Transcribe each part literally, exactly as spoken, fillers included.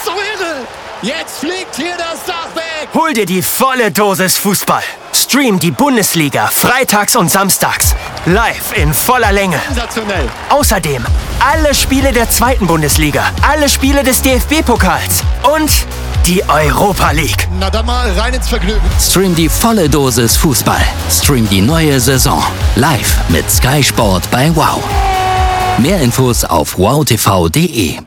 ist doch irre! Jetzt fliegt hier das Dach weg! Hol dir die volle Dosis Fußball. Stream die Bundesliga freitags und samstags. Live in voller Länge. Sensationell. Außerdem alle Spiele der zweiten Bundesliga, alle Spiele des D F B-Pokals und die Europa League. Na dann mal rein ins Vergnügen. Stream die volle Dosis Fußball. Stream die neue Saison. Live mit Sky Sport bei Wow. Mehr Infos auf wow t v punct d e.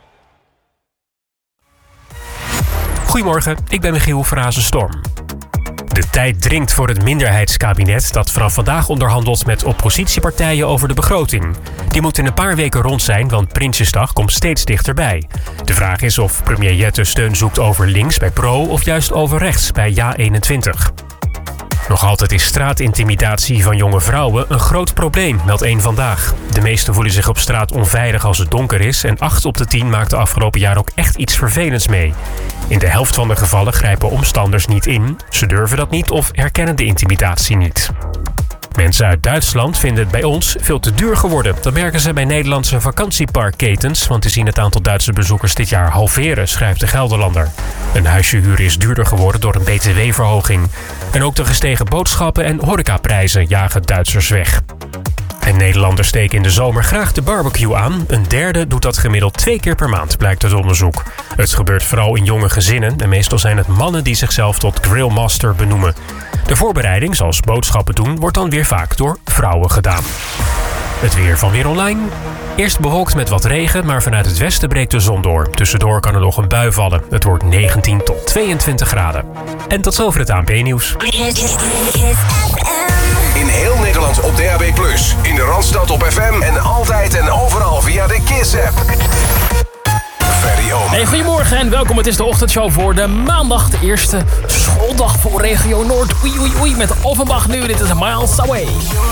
Goedemorgen, ik ben Michiel Verhazen-Storm. De tijd dringt voor het minderheidskabinet dat vanaf vandaag onderhandelt met oppositiepartijen over de begroting. Die moet in een paar weken rond zijn, want Prinsjesdag komt steeds dichterbij. De vraag is of premier Jette steun zoekt over links bij Pro of juist over rechts bij Ja eenentwintig. Nog altijd is straatintimidatie van jonge vrouwen een groot probleem, meldt één Vandaag. De meesten voelen zich op straat onveilig als het donker is en acht op de tien maakte afgelopen jaar ook echt iets vervelends mee. In de helft van de gevallen grijpen omstanders niet in, ze durven dat niet of herkennen de intimidatie niet. Mensen uit Duitsland vinden het bij ons veel te duur geworden. Dat merken ze bij Nederlandse vakantieparkketens, want die zien het aantal Duitse bezoekers dit jaar halveren, schrijft de Gelderlander. Een huisje huren is duurder geworden door een B T W-verhoging. En ook de gestegen boodschappen en horecaprijzen jagen Duitsers weg. En Nederlanders steken in de zomer graag de barbecue aan. Een derde doet dat gemiddeld twee keer per maand, blijkt uit onderzoek. Het gebeurt vooral in jonge gezinnen en meestal zijn het mannen die zichzelf tot grillmaster benoemen. De voorbereiding, zoals boodschappen doen, wordt dan weer vaak door vrouwen gedaan. Het weer van Weer Online. Eerst bewolkt met wat regen, maar vanuit het westen breekt de zon door. Tussendoor kan er nog een bui vallen. Het wordt negentien tot tweeëntwintig graden. En tot zover het A N P-nieuws. In heel Nederland op D A B plus, in de Randstad op F M en altijd en overal via de Kiss-app. Hey, goedemorgen en welkom. Het is de ochtendshow voor de maandag, de eerste schooldag voor regio Noord. Oei, oei, oei, met Offenbach nu. Dit is Miles Away.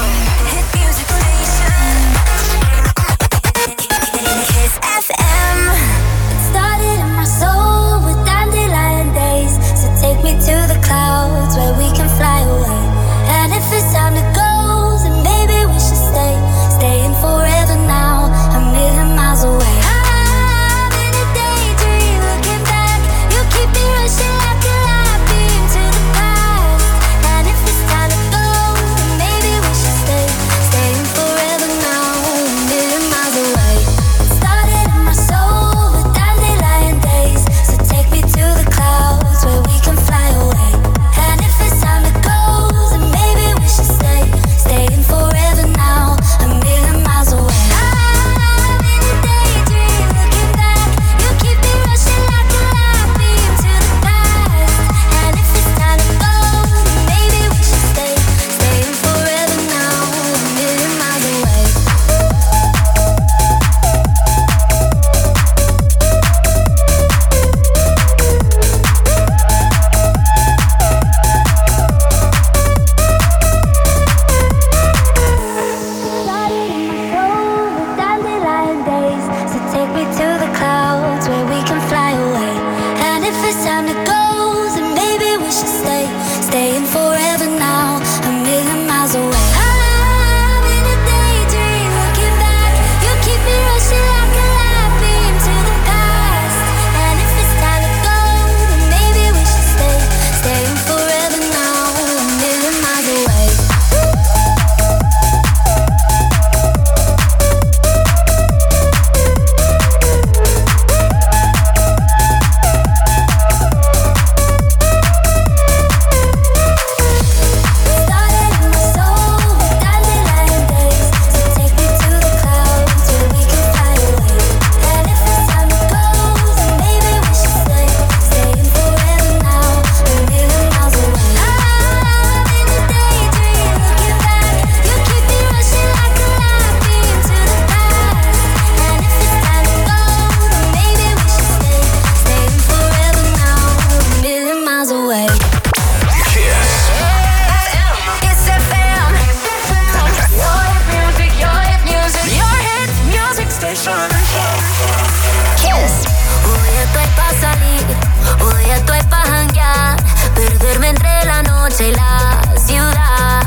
noche y la ciudad.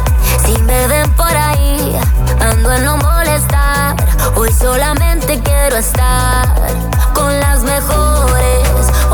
Si me ven por ahí, ando en no molestar. Hoy solamente quiero estar con las mejores.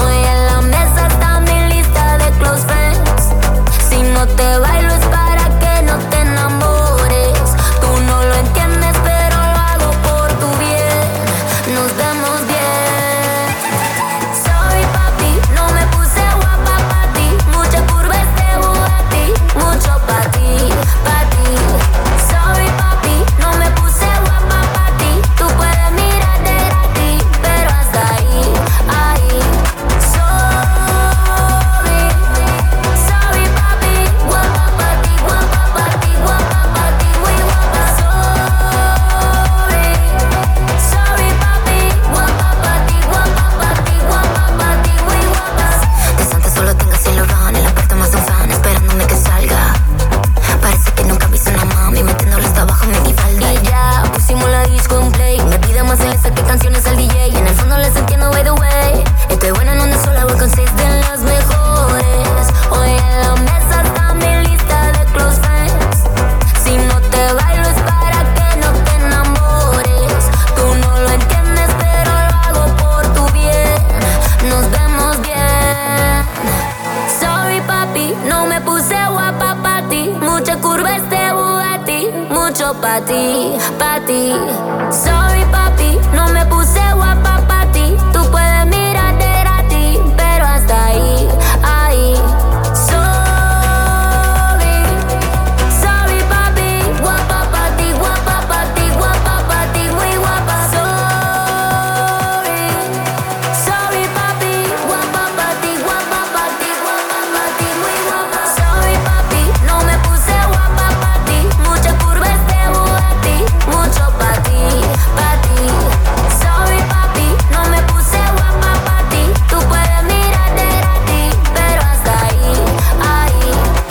pa' ti, pa' ti. Sorry papi, no me puse guapa pa' ti. Tú puedes mirar de gratis, pero hasta ahí, ahí. Sorry, sorry papi, guapa pa' ti, guapa pa' ti, guapa pa' ti, muy guapa. Sorry, sorry papi, guapa pa' ti, guapa pa' ti, guapa pa' ti, muy guapa. Sorry papi, no me puse guapa pa' ti. Muchas curvas de Bugatti, mucho pa' ti, pa' ti. Sorry papi, no me puse guapa pa' ti. Tú puedes mirar de gratis, pero hasta ahí, ahí.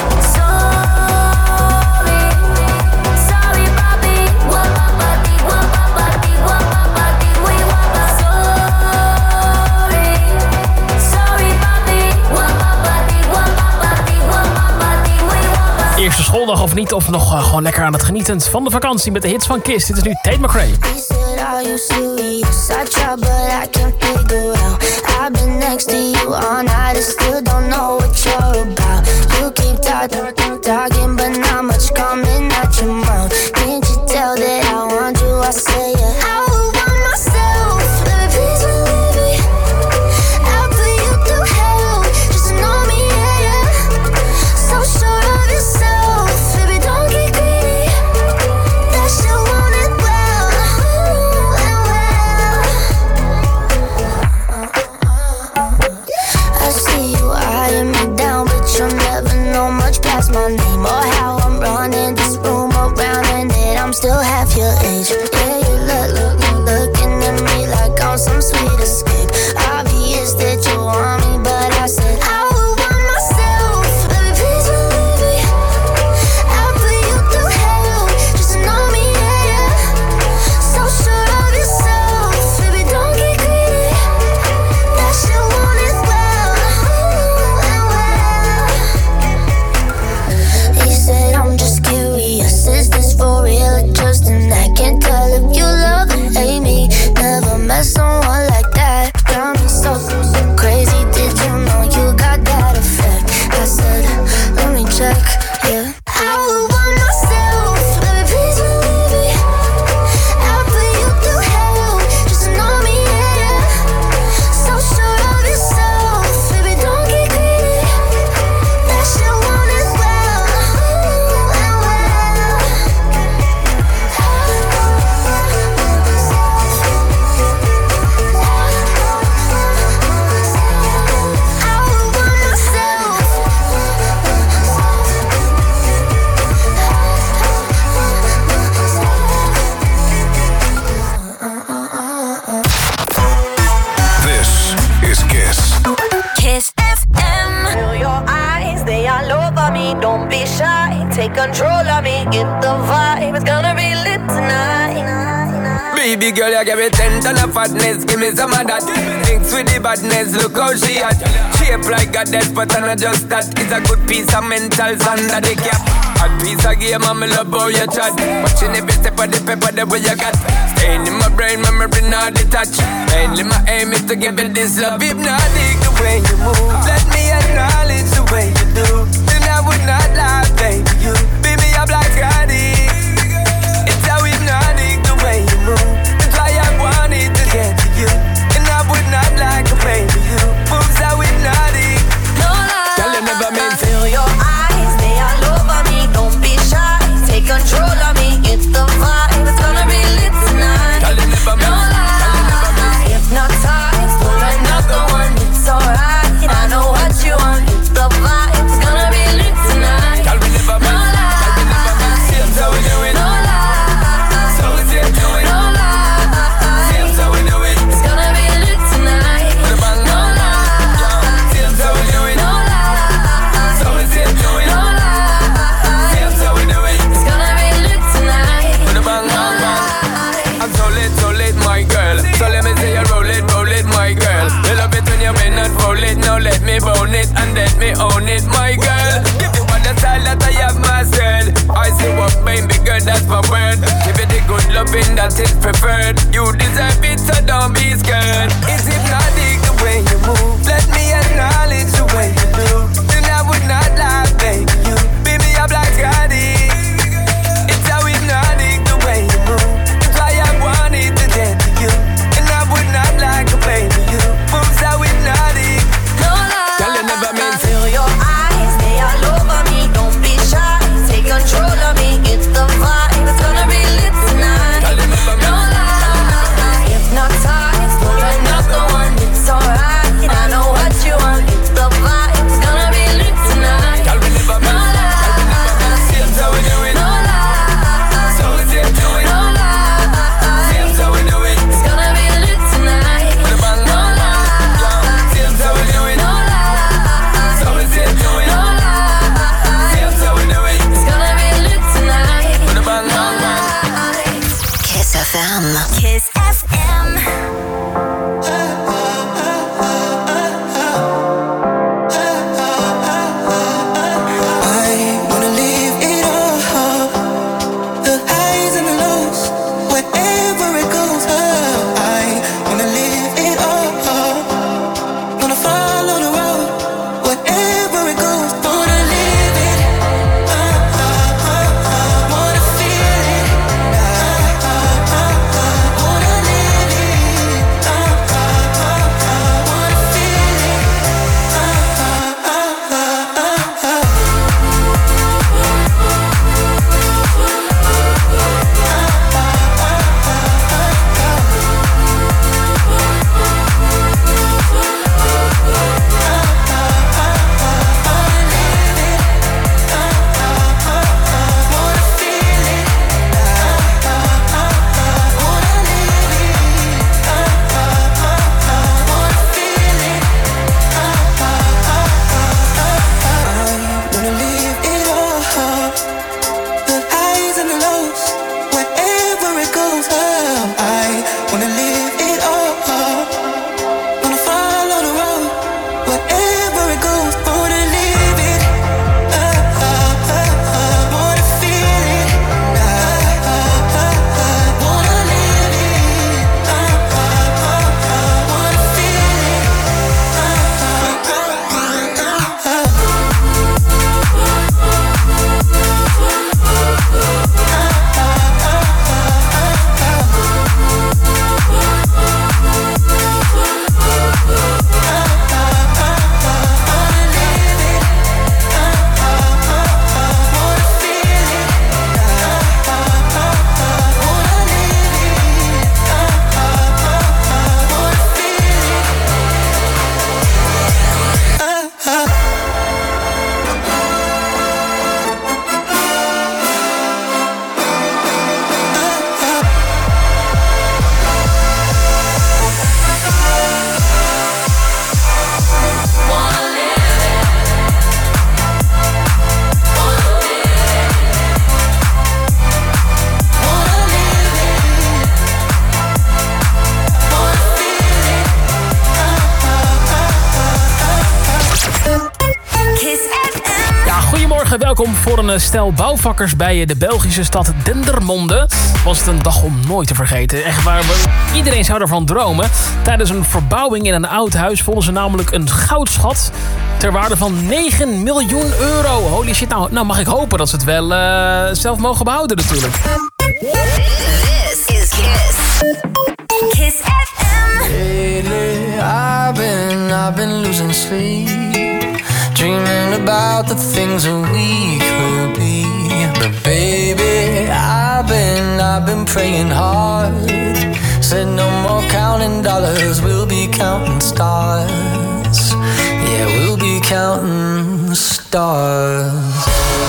Sorry, sorry papi, guapa pa' ti, guapa pa' ti, guapa pa' ti, muy guapa. Sorry, sorry papi, guapa pa' ti, guapa pa' ti, guapa pa' ti, muy guapa. Eerste schooldag of niet, of nog uh, gewoon lekker aan het genieten van de vakantie met de hits van Kiss. Dit is nu Tate McRae. He said, are you serious? I try, but I can't figure out. I've been next to you all night and still don't know what you're about. You keep talking, talking, but not much coming out your mouth. Can't you tell that I want you? I say it. I would want myself. Baby, please believe me. I'll put you through hell. Just to know me, yeah, yeah. So sure of yourself. Baby, don't get greedy. That shit want it well, and well. I see you eyeing me down, but you'll never know much past my name or how I'm running this room around, and that I'm still half your age. Yeah, you look, look, look, looking at me like I'm some sweet escape. Obvious that you want me, but I said I would want myself. Baby, please believe me. I'll put you through hell just to know me, yeah, yeah. So sure of yourself, baby, don't get greedy. That shit want it well, and well. He said, I'm just curious, is this for real or just an act? Can't tell if you love or hate me. Never met someone like that. Got me so, so crazy. Did you know you got that effect? I said, let me check, yeah. I would want myself, baby, please believe me. I'll put you through hell just to know me, yeah, yeah. So sure of yourself, baby, don't get greedy. That shit want it well, and well. I would want myself. This is Kiss. Kiss F M. Feel your eyes, they all over me. Don't be shy, take control of me. Get the vibe, it's gonna be lit tonight. Baby girl, you give me ten ton of fatness, give me some of that. Mix with the badness, look how she at. Shape like a death, but I'm not just that. It's a good piece of mentals under the cap. A piece of game, I'm love how you chat. Watching every step of the paper, the way you got. Staying in my brain, memory not detached. Mainly my aim is to give it this love. Hypnotic the way you move. Let me acknowledge the way you do. Then I would not lie, baby, you beat me up like Scotty. It's how hypnotic the way you move. That's why I wanted to get to you. And I would not like a baby, you moves how hypnotic. No lie, Girl, you never meant to. feel your eyes, they all over me. Don't be shy, take control of me. Get the vibe, it's gonna be lit tonight. Girl, you never No meant. lie, hypnotized, pull another one. It's alright, I know what you want. Get the vibe, it's gonna be lit tonight. Girl, we never No meant. Girl, we never meant. lie, Same how we do it. no lie, So we say do it. no lie. Same how we do it. It's gonna be lit tonight. Put a bang No on. lie, Same how we do it. no lie. So we say do it. No lie, Same how we do it. it's gonna be lit tonight. Put a bang No on. lie. I'm so lit, so lit, my girl. So let me say you roll it, roll it, my girl. You love it when you win and roll it. Now let me bone it and let me own it, my girl. Give you all the style that I have mastered. I see what baby girl, that's my word. Give it the good loving that is preferred. You deserve it, so don't be scared. It's hypnotic the way you move. Let me acknowledge the way you do. Then I would not lie, baby. You beat me up like Scotty. It's how hypnotic the way Goedemorgen, welkom voor een stel bouwvakkers bij de Belgische stad Dendermonde. Was het een dag om nooit te vergeten. Echt waar, iedereen zou ervan dromen. Tijdens een verbouwing in een oud huis vonden ze namelijk een goudschat ter waarde van negen miljoen euro. Holy shit, nou, nou mag ik hopen dat ze het wel uh, zelf mogen behouden natuurlijk. This is Kiss. Kiss F M. Lately, I've been, I've been losing sleep, dreaming about the things that we could be. But baby, I've been, I've been praying hard. Said no more counting dollars, we'll be counting stars. Yeah, we'll be counting stars.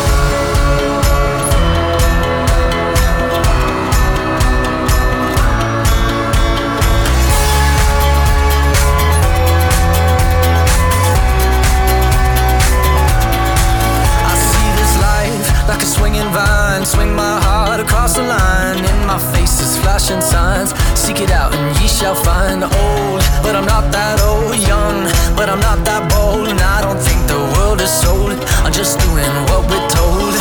Like a swinging vine, swing my heart across the line. In my face is flashing signs. Seek it out and ye shall find. Old, but I'm not that old. Young, but I'm not that bold. And I don't think the world is sold. I'm just doing what we're told.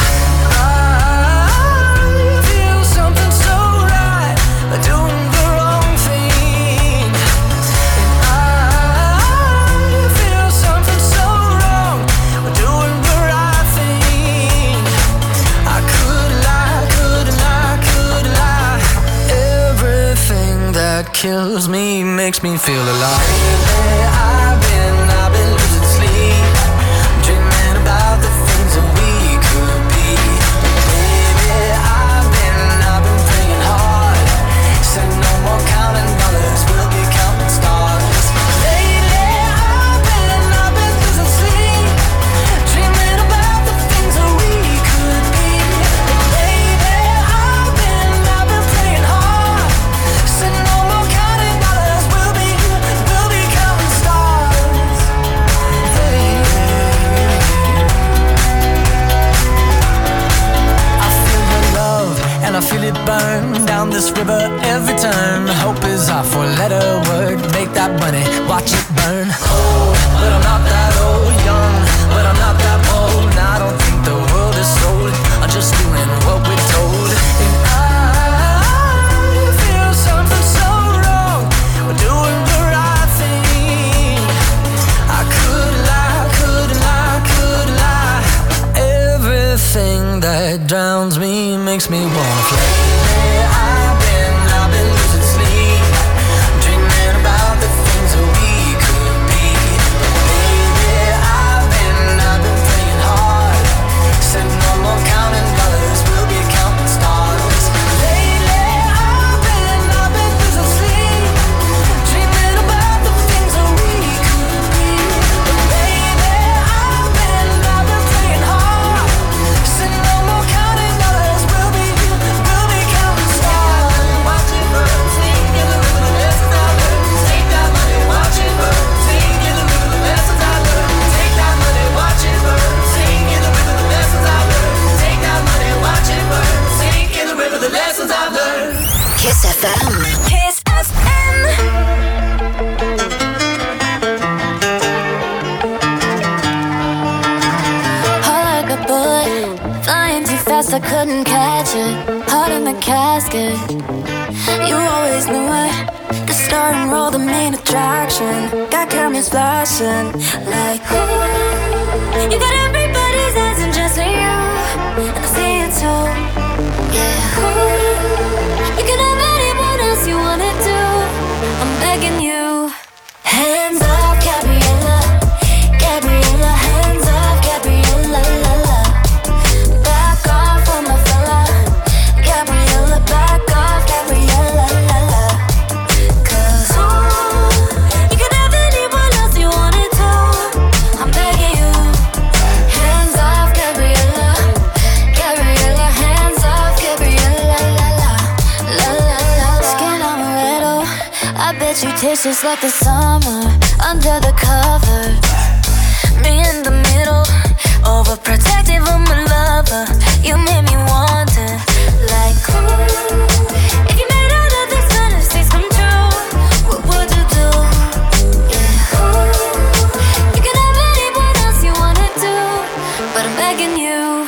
I feel something so right, doing the wrong thing. And I feel something so wrong, doing the right thing. I could lie, could lie, could lie. Everything that kills me makes me feel alive. Lately, I've been, I've been losing sleep, dreaming about the things that we could be. Baby, I've been, I've been praying hard. Said no more counting dollars, we'll be counting stars. Lately, I've been, I've been losing sleep, dreaming about the things that we could be. Baby, I've been, I've been praying hard. Said no more counting dollars, we'll be, we'll be counting stars. Hey. I feel your love and I feel it burn down this river every turn. Hope is our four-letter word. Make that money, watch it burn. Old, but I'm not that old. Young, but I'm not that bold. And I don't think the world is sold. I'm just doing what we're told. And I feel something so wrong. We're doing the right thing. I could lie, could lie, could lie. Everything that drowns me makes me wanna fly. I've been, I've been losing sleep, dreaming about the things that we could be. Baby, I've been, I've been praying hard. Said no more counting dollars, we'll be counting stars. Lately, I've been, I've been losing sleep, dreaming about the things that we could be. Baby, I've been, I've been praying hard. Said no more counting dollars, we'll be, we'll be counting stars. Watch it burn, sing in the river, the lessons I learned. Take that money, watch it burn, sing in the river, the lessons I learned. Take that money, watch it burn, sing in the river, the lessons I learned. Take that money, watch it burn, sing in the river, the lessons I learned. Kiss F M. Kiss F M. Heart like a bullet, flying too fast, I couldn't catch it. Heart in the casket, you always knew it. The star and roll, the main attraction. Got cameras flashing like, ooh. You got everybody's eyes and just for you, and I see it too. Yeah, ooh. You can have anyone else you wanna do. I'm begging you. Hands off, Gabriella, Gabriella. Hands off, Gabriella, la la. Back off on my fella, Gabriella. Back off, Gabriella, la la. 'Cause ooh, you can have anyone else you wanna do. I'm begging you. Hands off, Gabriella, Gabriella. Hands off, Gabriella, la la, la la la. Skin amaretto, I bet you taste just like the summer under the covers. Me in the middle, overprotective of my lover. You made me wonder, like, ooh, if you made all of these fantasies come true, what would you do? Yeah, ooh, you can have anyone else you wanna do, but I'm begging you.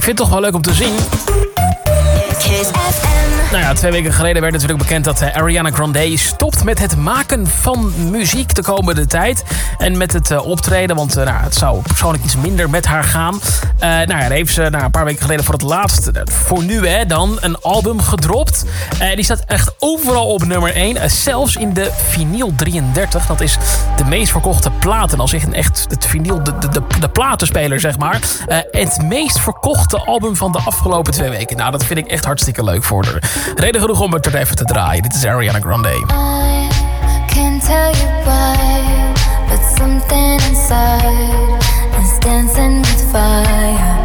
vind het toch wel leuk om te zien. Kiss F M. Nou ja, twee weken geleden werd natuurlijk bekend dat uh, Ariana Grande stopt met het maken van muziek de komende tijd. En met het uh, optreden, want uh, nou, het zou persoonlijk iets minder met haar gaan. Uh, nou ja, daar heeft ze nou, een paar weken geleden voor het laatst, uh, voor nu hè, dan, een album gedropt. Uh, die staat echt overal op nummer één. Uh, zelfs in de vinyl drieëndertig. Dat is de meest verkochte platen. Als echt, echt het vinyl, de, de, de, de platenspeler zeg maar. Uh, het meest verkochte album van de afgelopen twee weken. Nou, dat vind ik echt hartstikke leuk voor haar. Reden genoeg om het er even te draaien. Dit is Ariana Grande. I can't tell you why, but something inside is dancing with fire.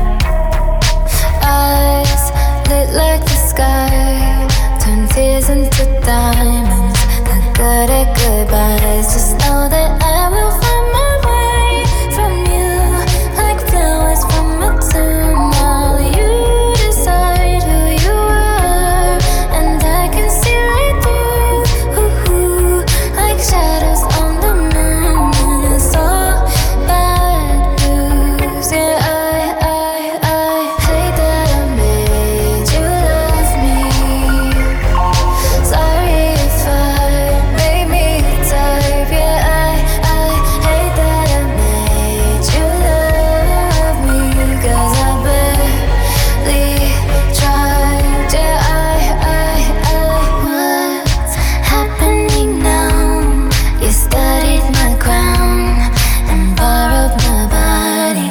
Eyes lit like the sky, turn tears into diamonds. Not good at goodbyes. Just know that I will find my way from you, like flowers from a tomb. All you decide who you are, and I can see right through, ooh, ooh, like shadows on the moon. And it's all bad news. Yeah, I, I, I hate that I made you love me. Sorry if I made me a type. Yeah, I, I hate that I made you love me. 'Cause I barely tried. Yeah, I, I, I. What's happening now? You studied my crown and borrowed my body.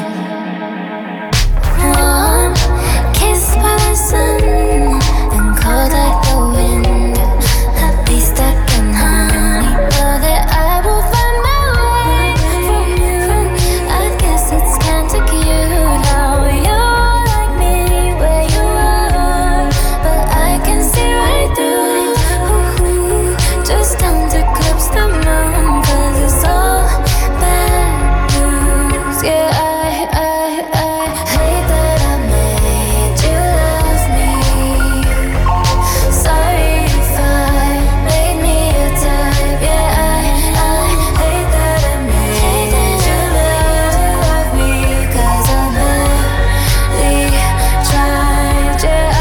One kiss by the sun and cold like the wind. I'd be stuck in honey. Know that I will find my way from you. I guess it's kinda cute how you're like me where you are, but I can see right through. Ooh, just don't eclipse the moon, 'cause it's all bad news. Yeah, I, I, I hate that I made you love me. Sorry if I made me a type. Yeah, I, I hate that I made you love me. 'Cause I barely tried. Yeah,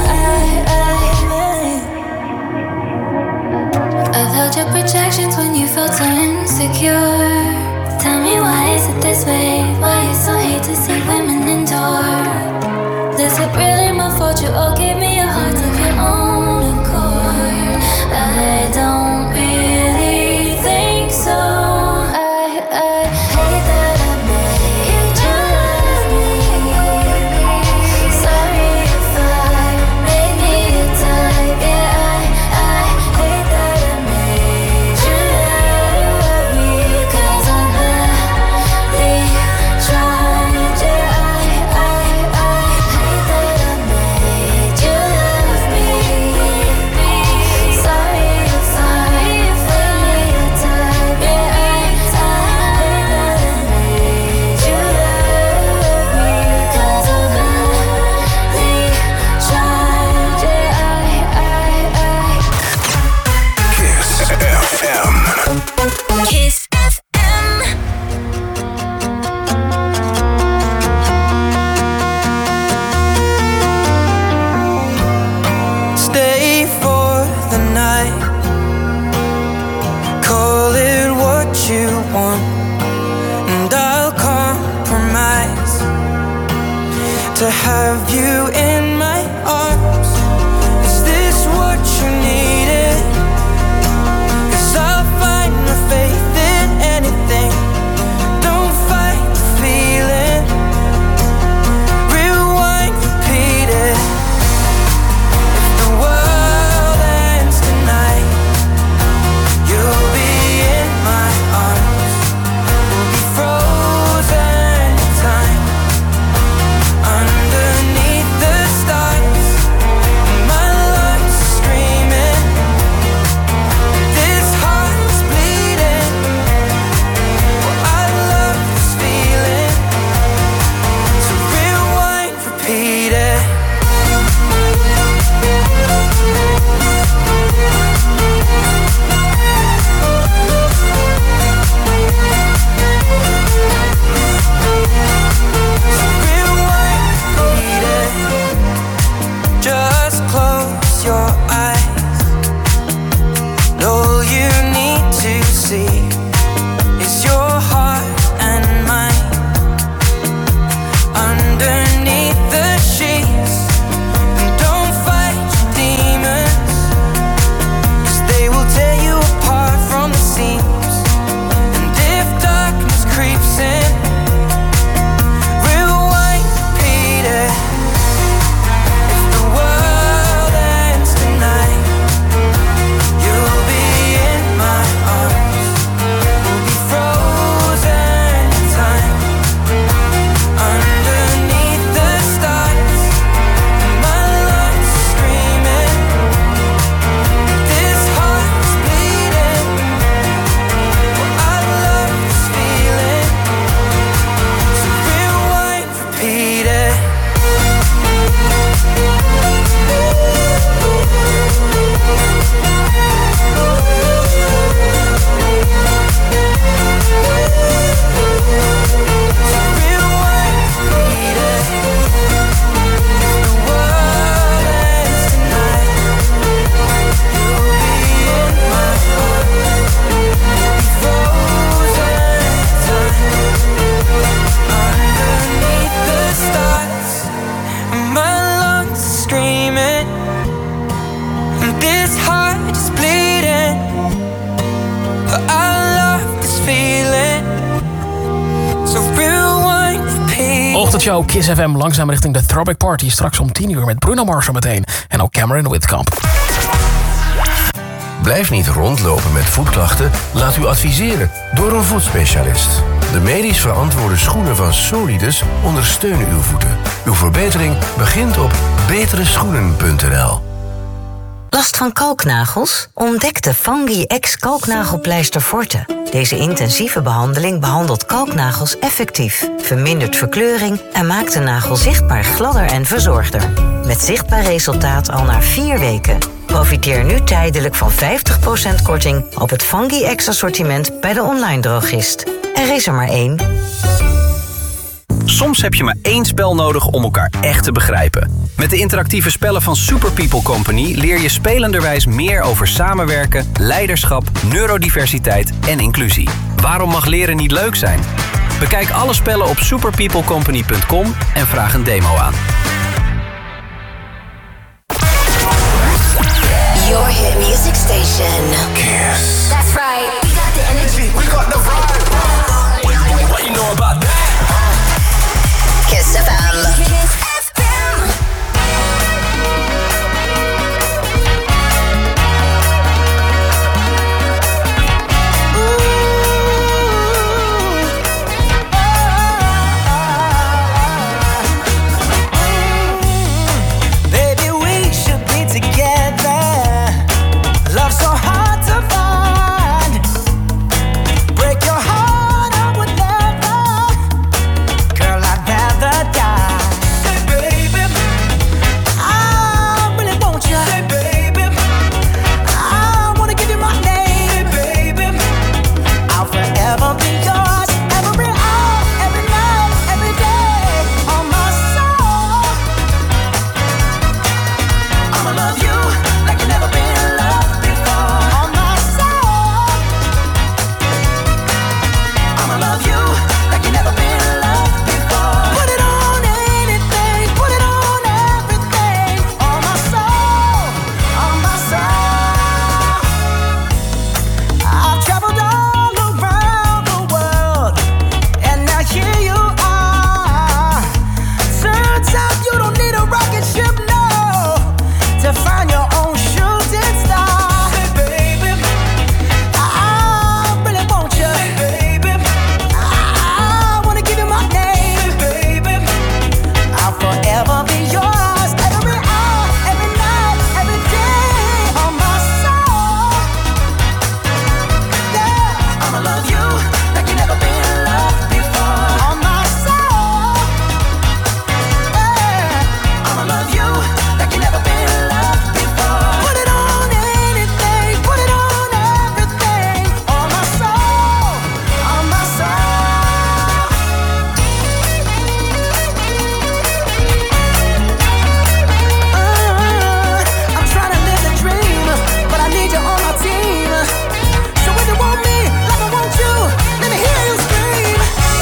I, I, I I've held your projections when you felt so insecure. Tell me, why is it this way? Why you so hate to see women endure? Is it really my fault you all gave me a heart of your own accord? I don't really think so. I, I hate that I made you love me. Sorry if I made me a type. Yeah, I, I hate that I made you love me. 'Cause I barely tried. Yeah, I, I, I hate that I made you love me. Sorry if I made me a type. Yeah, I, I hate that I made you love me. 'Cause I barely tried. Yeah, I, I, I Kiss F M. Kiss F M. Stay for the night. Call it what you want, and I'll compromise to have you in my arms. Is this what you needed? 'Cause I'll find my faith in anything. Don't fight the feeling. Rewind, repeat it. If the world ends tonight, you'll be in my arms. We'll be frozen in time underneath the stars. Ochtendshow Kiss F M. Langzaam richting de Throwback Party. Straks om tien uur met Bruno Mars zo meteen. En ook Cameron Whitkamp. Blijf niet rondlopen met voetklachten. Laat u adviseren door een voetspecialist. De medisch verantwoorde schoenen van Solidus ondersteunen uw voeten. Uw verbetering begint op betere schoenen punt n l. Last van kalknagels? Ontdek de Fungi X kalknagelpleister Forte. Deze intensieve behandeling behandelt kalknagels effectief, vermindert verkleuring en maakt de nagel zichtbaar gladder en verzorgder. Met zichtbaar resultaat al na vier weken. Profiteer nu tijdelijk van vijftig procent korting op het Fungi X assortiment bij de online drogist. Er is er maar één. Soms heb je maar één spel nodig om elkaar echt te begrijpen. Met de interactieve spellen van Super People Company leer je spelenderwijs meer over samenwerken, leiderschap, neurodiversiteit en inclusie. Waarom mag leren niet leuk zijn? Bekijk alle spellen op super people company punt com en vraag een demo aan. Your hit music station. Kiss. That's right. We got the energy. We got the vibe. What you know about that? Kiss F M. Kiss F M. Baby, we should be together. Love so hard to find. Break your heart, I would never. Girl, I'd rather die. Say, baby, I really want you. Say, baby, I wanna give you my name. Say, baby, I'll forever be yours. Every hour, every night, every day. On my soul, I'ma love you like you never been loved before. On my soul, I'ma love you like you never been loved before. Put it on anything, put it on everything. On my soul, on my soul. I've traveled all around the world, and now here you are. Turns out you don't need a rocket ship, no, to find your own shooting star. Hey, baby, I really want you. Hey, baby, I wanna give you my name. Hey, baby, I'll forever be yours. Every hour, every night, every day. On my soul, yeah, I'ma love you like you never been loved before. On my soul, yeah, I'ma love you like you never been loved before. Put it on anything, put it on everything. On my soul, on my soul. Uh, I'm trying to live the dream, but I need you on my team. So if you want me like I want you, let me hear you scream.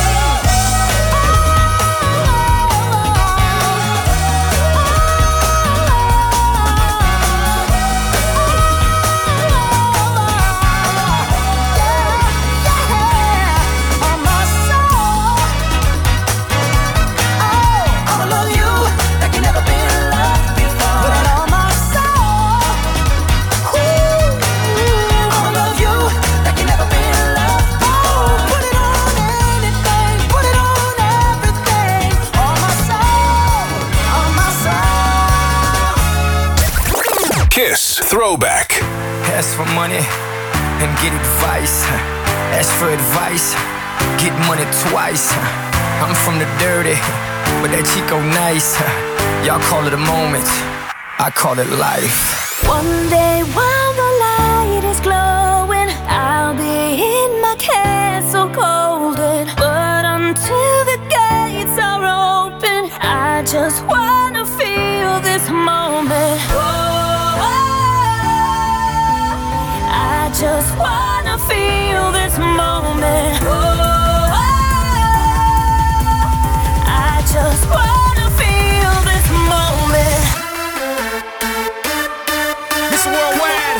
On my soul, oh, I'ma love you like you never been loved before. Put it on my soul, ooh, I'ma love you like you never been loved. Oh, put it on anything, put it on everything. On my soul, on my soul. Kiss Throwback. Ask for money and get advice. Ask for advice, get money twice. I'm from the dirty, but that Chico nice. Y'all call it a moment, I call it life. One day while the light is glowing, I'll be in my castle golden. But until the gates are open, I just wanna feel this moment. Oh, I just wanna feel this moment. Oh, I just wanna feel this moment. Miss Worldwide,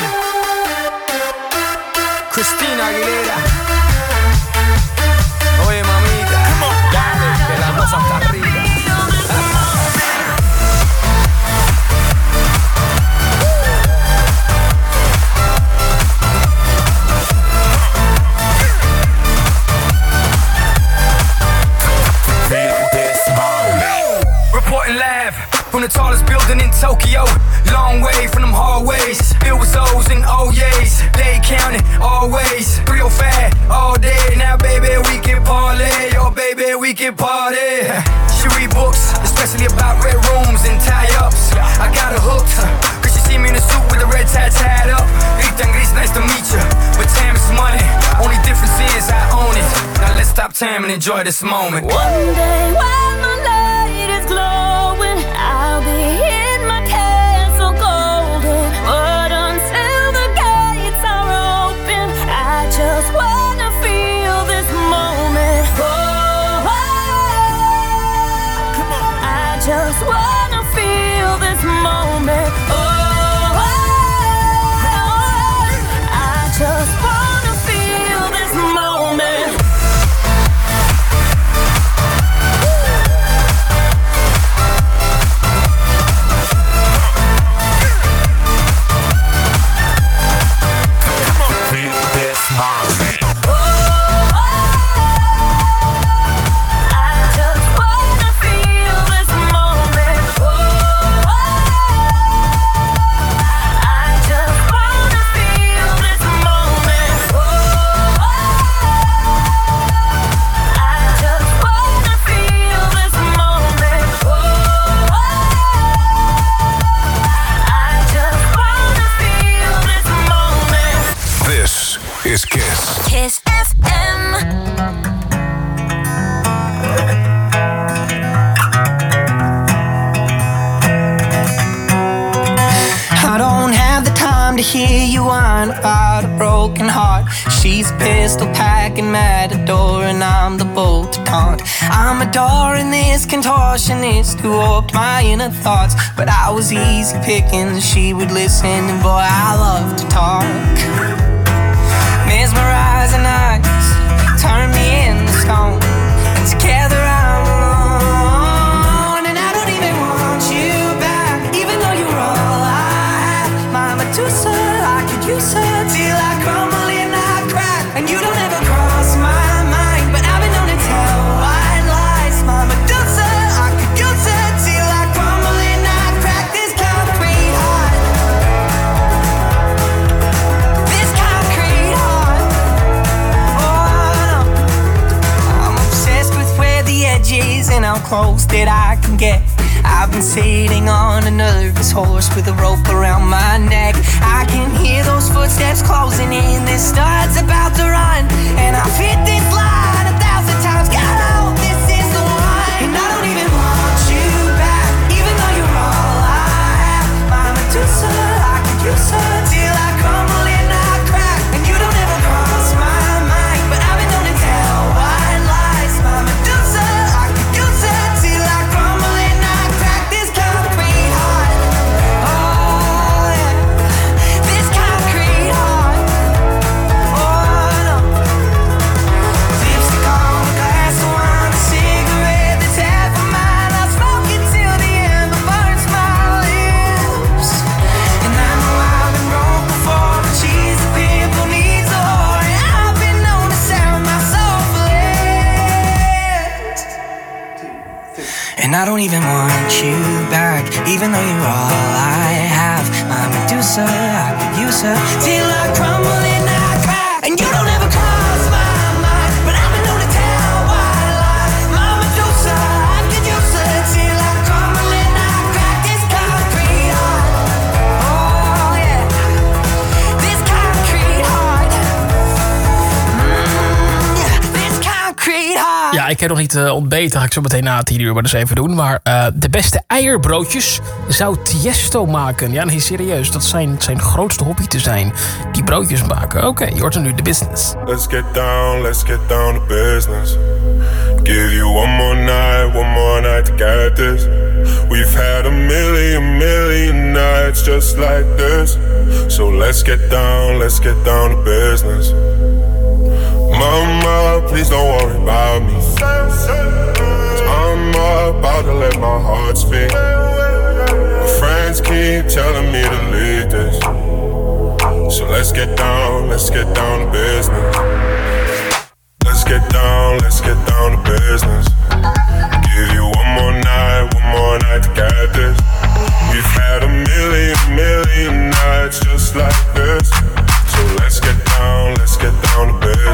Christina Aguilera. Oye, mamita, dale, que la cosa está rica. real fat all day. Now, baby, we can parlay. Yo, baby, we can party. She read books, especially about red rooms and tie-ups. I got her hooked, cause she see me in a suit with the red tie tied up. Rita and Gris, nice to meet you. But time is money, only difference is I own it. Now let's stop time and enjoy this moment. One day while my light is glowing, I'll be in my castle golden. But until the gates are open, I just wanna feel this moment. Oh, I just wanna feel this moment. Oh, I just wanna feel this moment. Is Kiss. Kiss F M. I don't have the time to hear you whine about a broken heart. She's pistol packing matador and I'm the bull to taunt. I'm adoring this contortionist who warped my inner thoughts. But I was easy picking, she would listen, and boy, I love to talk. Mesmerizing eyes turn me into stone, and together I'm alone. And I don't even want you back, even though you're all I have. My Medusa, I could use her till I crumble and I crack. And you don't ever cross my mind, but I've been known to tell white lies. My Medusa, I could use her till I crumble and I crack. This concrete heart, this concrete heart. Edges and how close that I can get. I've been sitting on a nervous horse with a rope around my neck. I can hear those footsteps closing in. This star's about to run, and I've hit this line a thousand times. God, I hope this is the one. And I don't even want you back, even though you're all I have. My Medusa, I could use her till I crumble and I crack. And you don't ever cross my mind, but I've been known to tell white lies. My Medusa, and I don't even want you back, even though you're all I have. My Medusa, I could use her till I crumble and I crack. And you don't ever cross my mind, but I've been known to tell white lies. My Medusa, I could use her till I crumble and I crack. This concrete heart, oh yeah, this concrete heart, mm, yeah, this concrete heart. Ja, ik heb nog niet uh, ontbeten. Ga ik zo meteen na tien uur maar eens even doen. Maar uh, de beste eierbroodjes zou Tiesto maken. Ja, nee, serieus. Dat zijn zijn grootste hobby te zijn. Die broodjes maken. Oké, okay, je hoort er nu de business. Let's get down, let's get down to business. Give you one more night, one more night to get this. We've had a million, million nights just like this. So let's get down, let's get down to business. Mama, please don't worry about me. I'm about to let my heart speak. My friends keep telling me to leave this. So let's get down, let's get down to business. Let's get down, let's get down to business. Give you one more night, one more night to get this. We've had a million, million nights just like this. So let's get down, let's get down to business.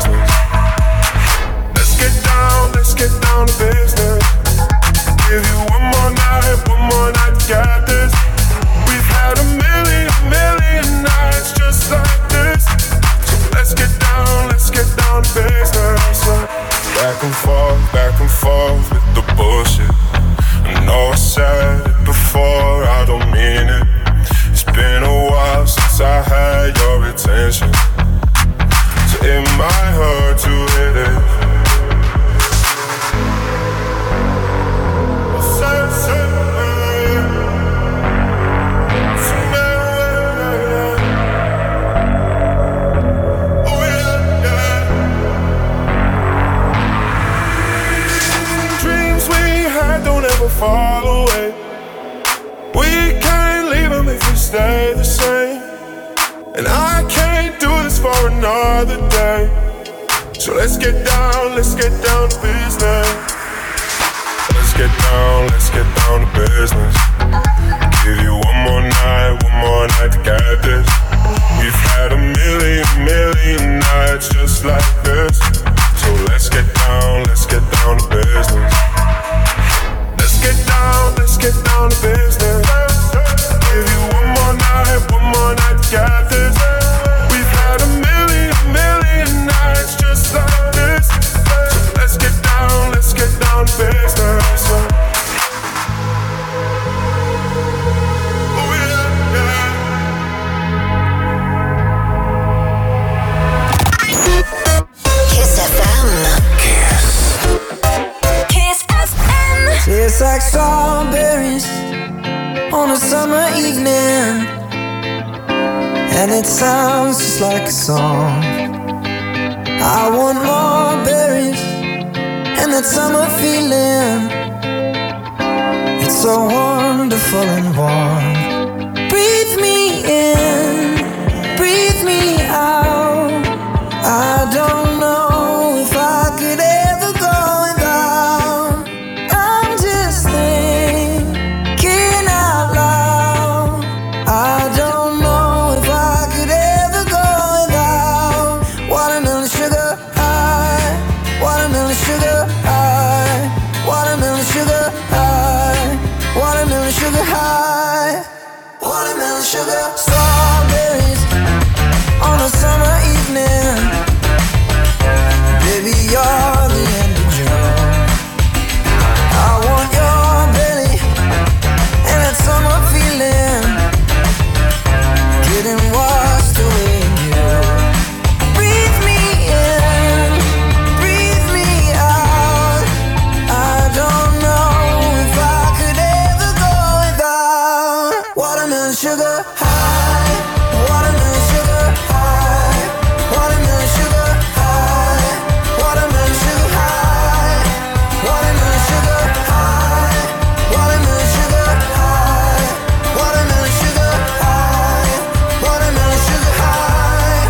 another day. So let's get down, let's get down to business. Let's get down, let's get down to business. Give you one more night, one more night to get this. We've had a million, million nights just like this. So let's get down, let's get down to business. Let's get down, let's get down to business. Give you one more night, one more night to get this. We've had a million, million nights just like this. So let's get down, let's get down to business. Oh yeah, yeah. Kiss F M. Kiss. Kiss F M. Tastes like strawberries on a summer evening, and it sounds just like a song. I want more berries and that summer feeling. It's so wonderful and warm. Breathe me in, breathe me out. I don't know if I could ever go without. I'm just thinking out loud. I don't know if I could ever go without watermelon sugar high, watermelon sugar high, watermelon sugar high, watermelon sugar high, watermelon sugar. Strawberries on a summer evening. Baby, you're the end of June. I want your belly and that summer feeling, getting washed away in you. Breathe me in, breathe me out. I don't know if I could ever go without watermelon sugar high, watermelon sugar high, watermelon sugar high, watermelon sugar high, watermelon sugar high, watermelon sugar high, watermelon sugar high, watermelon sugar high.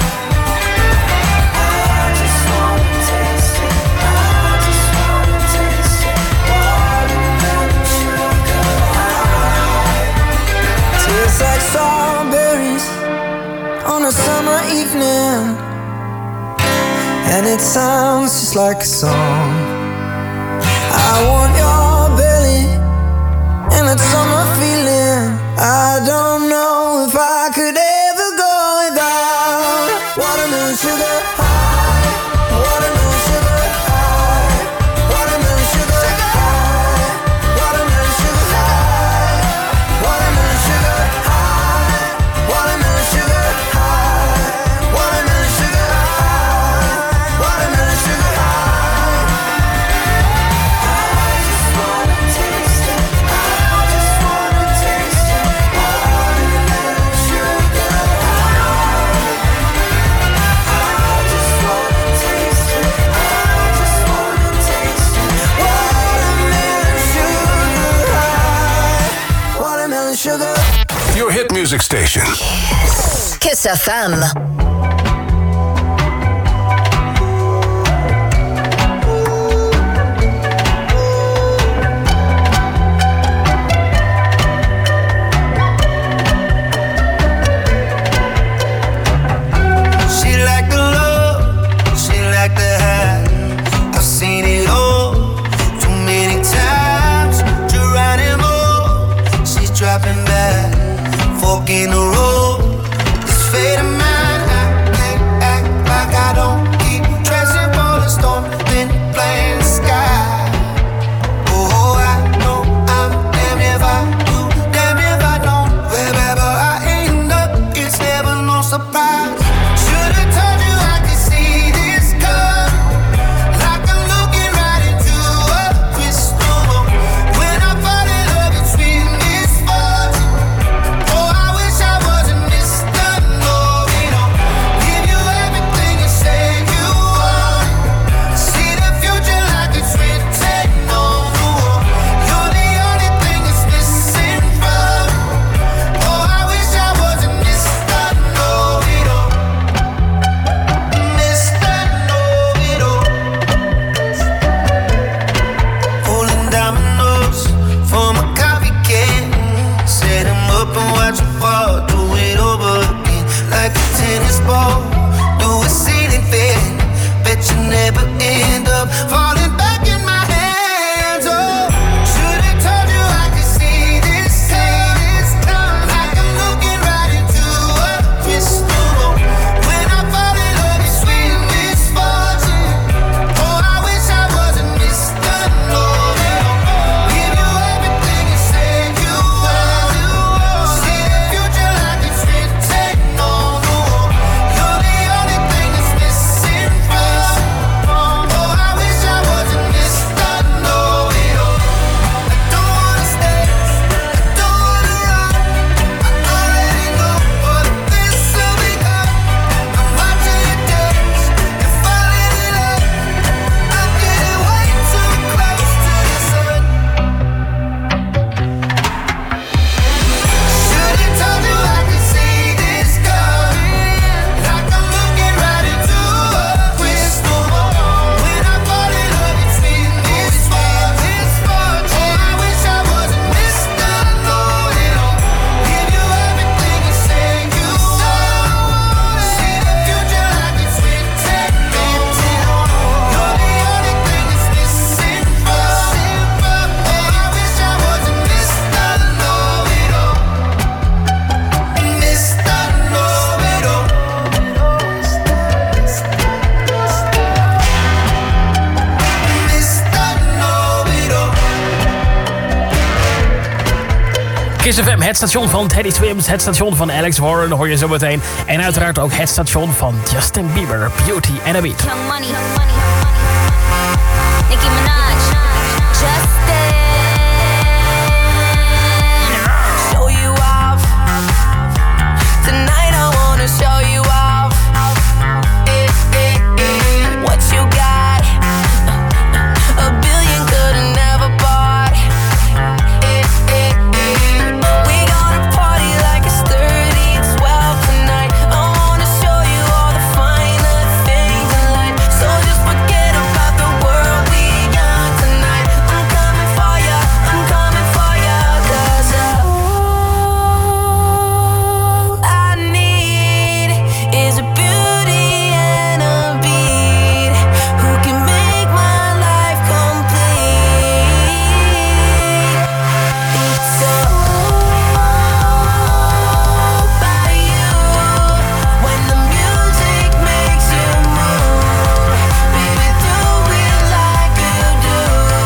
I just wanna taste it, I just wanna taste it, watermelon sugar high. Tastes like strawberries on a summer evening, and it sounds just like a song. I want your belly and that summer feeling. I don't know if I could ever go without watermelon sugar high, watermelon sugar high, watermelon sugar high, watermelon sugar high, watermelon sugar high, watermelon sugar high, watermelon sugar high, watermelon sugar high. I just wanna taste it, I just wanna taste it, watermelon sugar high. I just wanna taste it, I just wanna taste it, watermelon sugar high, watermelon sugar. Your hit music station. Kiss F M. She like the love, she like the high. I've seen it all too many times. Geronimo, she's dropping back, fork in the road. This fate of mine, Kiss F M, het station van Teddy Swims, het station van Alex Warren, hoor je zo meteen. En uiteraard ook het station van Justin Bieber, Beauty and a Beat. Young Money, Young Money, Nicki Minaj, Justin. Show you off. Tonight I wanna show you off. Eh, eh, eh. What you got? A billion could've never bought. Eh, eh, eh. We gonna party like it's thirty twelve tonight. I wanna show you all the finer things in life. So just forget about the world we got tonight. I'm coming for ya, I'm coming for ya. 'Cause all I need is a beauty and a beat who can make my life complete. It's all about you. When the music makes you move, baby, do it like you do.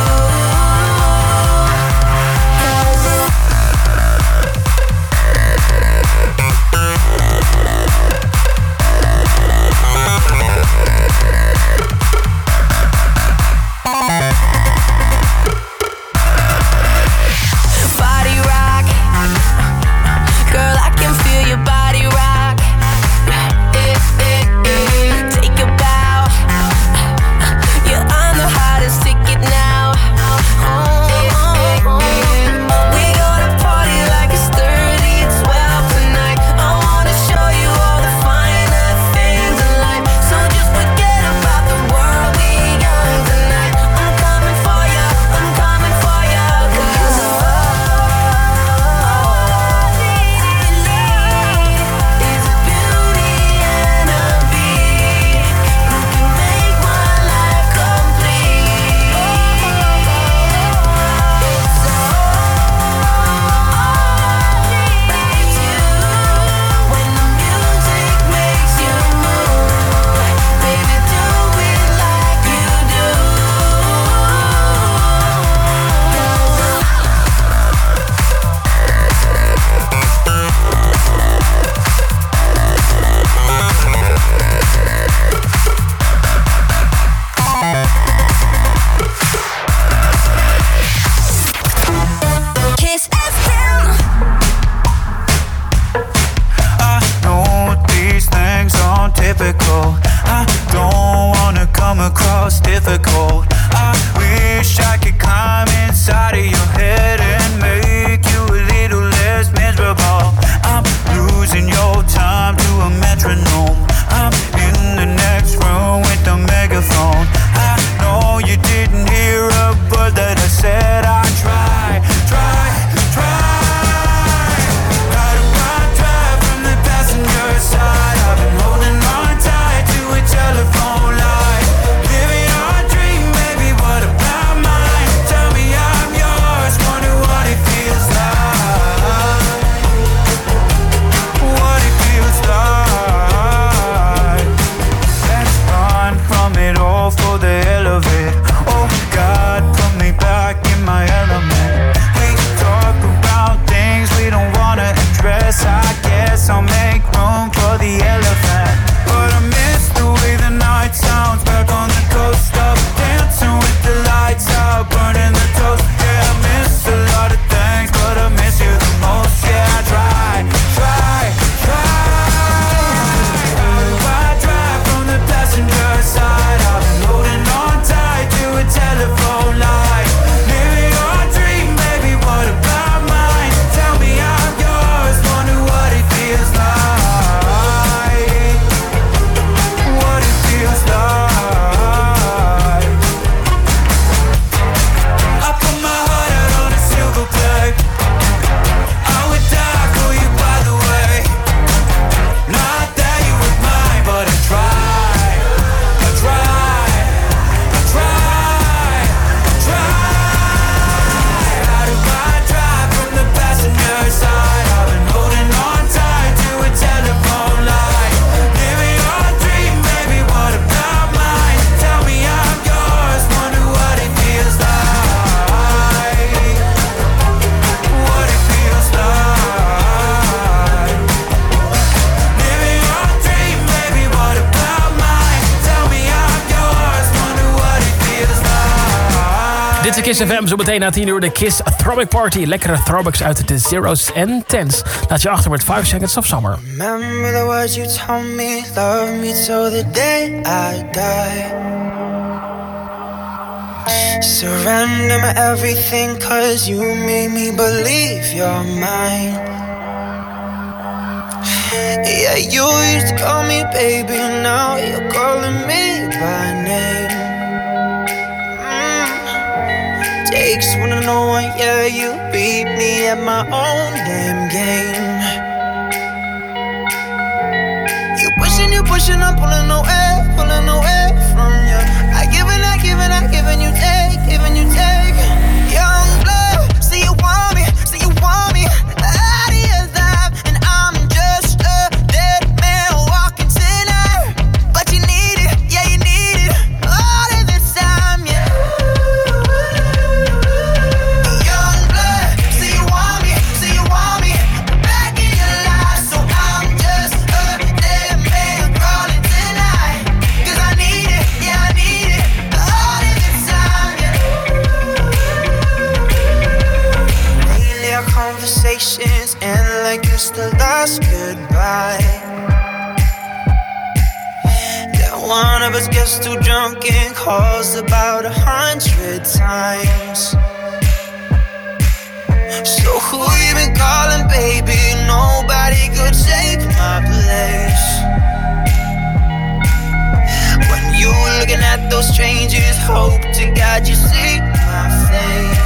'Cause body rock, girl, I can feel your body rock. Eh, eh, eh. Take a bow. You're on the hottest ticket now. Oh, oh, oh. We gonna party like it's thirty twelve tonight. I wanna show you all the finer things in life. So just forget about the world we got tonight. I'm coming for ya, I'm coming for ya. 'Cause all I need is a beauty and a beat who can make my life complete. It's all when the music makes you move, baby, do it like you do. Kiss F M. I know these things aren't typical. I don't wanna come across difficult. I wish I could climb inside of your head and make you a little less miserable. I'm losing your time to a metronome. I'm in the next room with the megaphone. I know you didn't hear a word that I said. I try, try, try. How do I drive from the passenger side? I've been holding on tight to a telephone line. Living our dream, baby, what about mine? Tell me I'm yours, wonder what it feels like. What it feels like. Let's run from it all for the hell of it. Oh God, put me back in my element. We talk about things we don't wanna address. I guess I'll make room for the elephant. But I miss the way the night sounds back on the coast. Stop dancing with the lights out, burning the toast. Yeah, I miss a lot of things, but I miss you the most. Yeah, I try, try, try. How do I drive from the passenger side? I've been holding on tight to a telephone line. Living on Dit is Kiss F M, zo meteen na tien uur de Kiss Throwback Party. Lekkere throwbacks uit de zeros en tens. Laat je achter met five Seconds of Summer. Remember the words you told me, love me till the day I die. Surrender my everything, cause you made me believe you're mine. Yeah, you used to call me baby, now you're calling me by name. Mm. Takes one to know one, yeah, you beat me at my own damn game. You pushing, you pushing, I'm pulling away, pulling away from you. I give and I give and I give and you take, give and you take. Young blood, say you want me, say you want me. Out of your life, and I'm just a dead man walking tonight. But you need it, yeah you need it, all of the time, yeah. Young blood, say you want me, say you want me. Back in your life, so I'm just a dead man crawling tonight. Cause I need it, yeah I need it, all of the time, yeah. Lately our conversations end like it's the last goodbye. Then one of us gets too drunk and calls about a hundred times. So who you been calling, baby? Nobody could take my place. When you looking at those strangers, hope to God you see my face.